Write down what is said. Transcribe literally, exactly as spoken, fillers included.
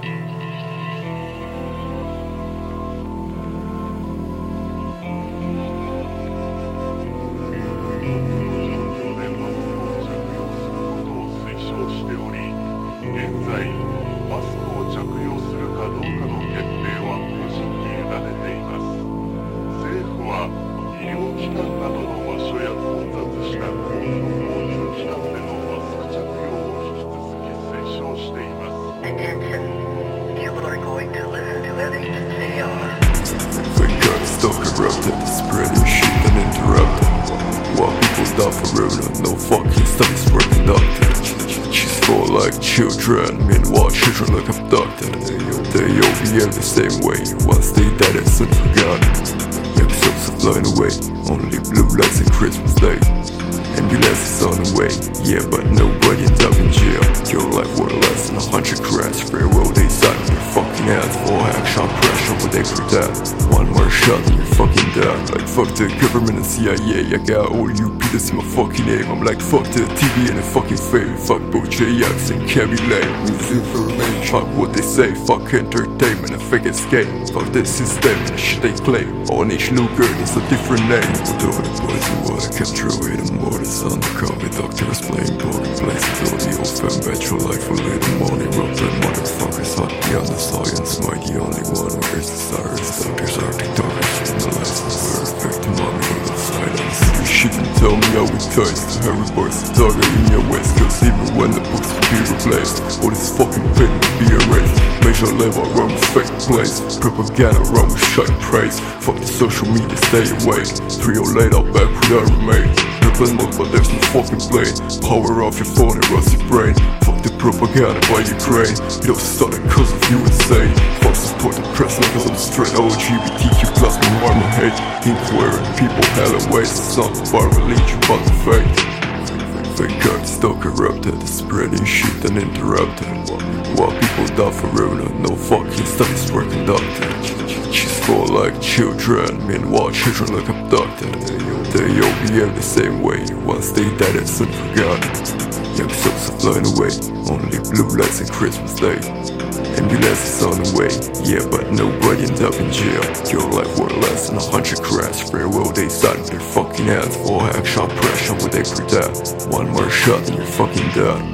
Corrupted, spreading shit uninterrupted. While people die for real, no fucking studies were conducted. She's for like children, meanwhile children look abducted. They all behave the same way, once they die they're soon forgotten. Episodes are flying away, only blue lights on Christmas Day. Ambulance is on the way, yeah, but nobody ends up in jail. Your life worth less than a hundred cracks. Farewell, they sign on your fucking ass. For action pressure, what they pretend. One more shot and you're fucking dead. Like fuck the government and C I A. I got all you Peters in my fucking name. I'm like fuck the T V and the fucking fame. Fuck both J X and Cabby Lane. Misinformation, fuck what they say. Fuck entertainment and fake escape. Fuck the system and the shit they claim. All nation Luger is a different name. With all the boys who wanna capture away the more. Undercover doctors playing poker places. All the old fan bet your life for little money. Robbed that motherfuckers hot beyond the science. Am I the only one who wears the sirens? Doctors are TikTokers from the license. We're affecting mommy with the silence. You shouldn't tell me how it tastes. Harry boys a dogger in your waist. Cause even when the books will be replaced, all this fucking pain will be erased. Major level around the fake place. Propaganda around with shite praise. Fuck the social media, stay away. Three or later back with I remain. Mode, but there's no fucking blame. Power off your phone and rust your brain. Fuck the propaganda by Ukraine. It all started cause of you insane. Fuck support the press cause I'm straight L G B T Q plus me normal hate. Inquiring people hell and waste. It's not about religion but the faith. Fake cards still corrupted, spreading shit uninterrupted. While people die for real, no fucking studies were conducted. She's for like children, meanwhile children look abducted. They all behave the same way, once they die they're soon forgotten. Young souls are flying away, only blue lights on Christmas Day. Ambulance is on the way, yeah, but nobody ends up in jail. Your life worth less than a hundred cracks. Farewell, they sign with their fucking hands. For action pressure, what they pretend. One more shot and you're fucking dead.